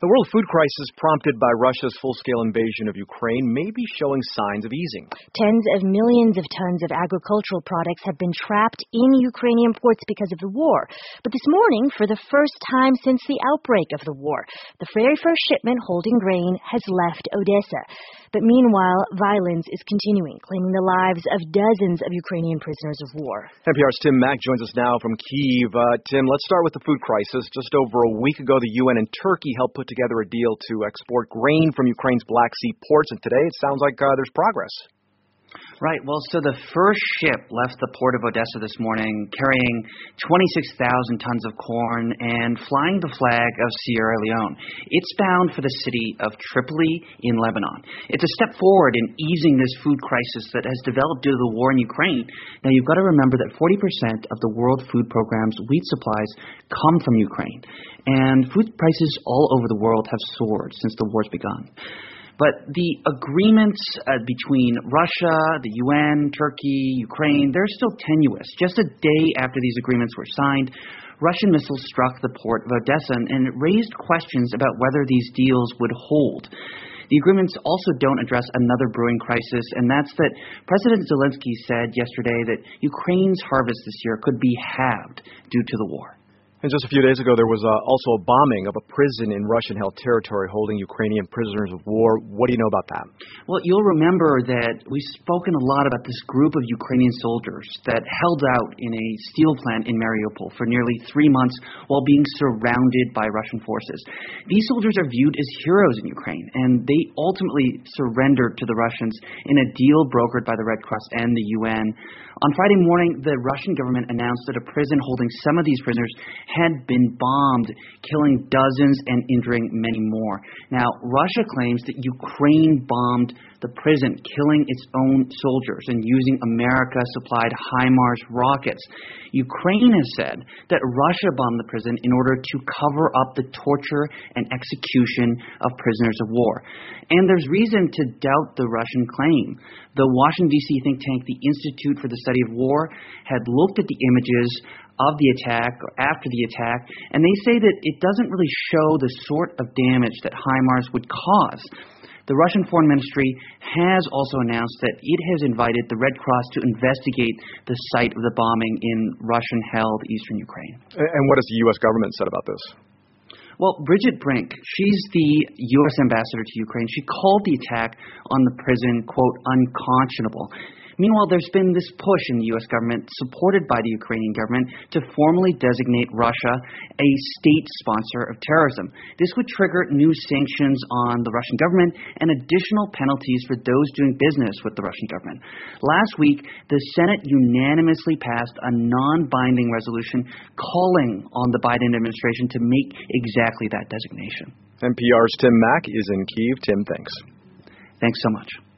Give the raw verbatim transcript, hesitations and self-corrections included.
The world food crisis prompted by Russia's full-scale invasion of Ukraine may be showing signs of easing. Tens of millions of tons of agricultural products have been trapped in Ukrainian ports because of the war. But this morning, for the first time since the outbreak of the war, the very first shipment holding grain has left Odessa. But meanwhile, violence is continuing, claiming the lives of dozens of Ukrainian prisoners of war. N P R's Tim Mak joins us now from Kyiv. Uh, Tim, let's start with the food crisis. Just over a week ago, the U N and Turkey helped put together a deal to export grain from Ukraine's Black Sea ports, and today it sounds like uh, there's progress. Right. Well, so the first ship left the port of Odessa this morning carrying twenty-six thousand tons of corn and flying the flag of Sierra Leone. It's bound for the city of Tripoli in Lebanon. It's a step forward in easing this food crisis that has developed due to the war in Ukraine. Now, you've got to remember that forty percent of the World Food Programme's wheat supplies come from Ukraine. And food prices all over the world have soared since the war's begun. But the agreements uh, between Russia, the U N, Turkey, Ukraine, they're still tenuous. Just a day after these agreements were signed, Russian missiles struck the port of Odessa, and it raised questions about whether these deals would hold. The agreements also don't address another brewing crisis, and that's that President Zelensky said yesterday that Ukraine's harvest this year could be halved due to the war. And just a few days ago, there was uh, also a bombing of a prison in Russian-held territory holding Ukrainian prisoners of war. What do you know about that? Well, you'll remember that we've spoken a lot about this group of Ukrainian soldiers that held out in a steel plant in Mariupol for nearly three months while being surrounded by Russian forces. These soldiers are viewed as heroes in Ukraine, and they ultimately surrendered to the Russians in a deal brokered by the Red Cross and the U N. On Friday morning, the Russian government announced that a prison holding some of these prisoners had been bombed, killing dozens and injuring many more. Now, Russia claims that Ukraine bombed the prison, killing its own soldiers and using America-supplied HIMARS rockets. Ukraine has said that Russia bombed the prison in order to cover up the torture and execution of prisoners of war. And there's reason to doubt the Russian claim. The Washington, D C think tank, the Institute for the Study of War, had looked at the images of the attack or after the attack, and they say that it doesn't really show the sort of damage that HIMARS would cause. The Russian Foreign Ministry has also announced that it has invited the Red Cross to investigate the site of the bombing in Russian-held eastern Ukraine. And what has the U S government said about this? Well, Bridget Brink, she's the U S ambassador to Ukraine. She called the attack on the prison, quote, unconscionable. Meanwhile, there's been this push in the U S government, supported by the Ukrainian government, to formally designate Russia a state sponsor of terrorism. This would trigger new sanctions on the Russian government and additional penalties for those doing business with the Russian government. Last week, the Senate unanimously passed a non-binding resolution calling on the Biden administration to make exactly that designation. N P R's Tim Mak is in Kyiv. Tim, thanks. Thanks so much.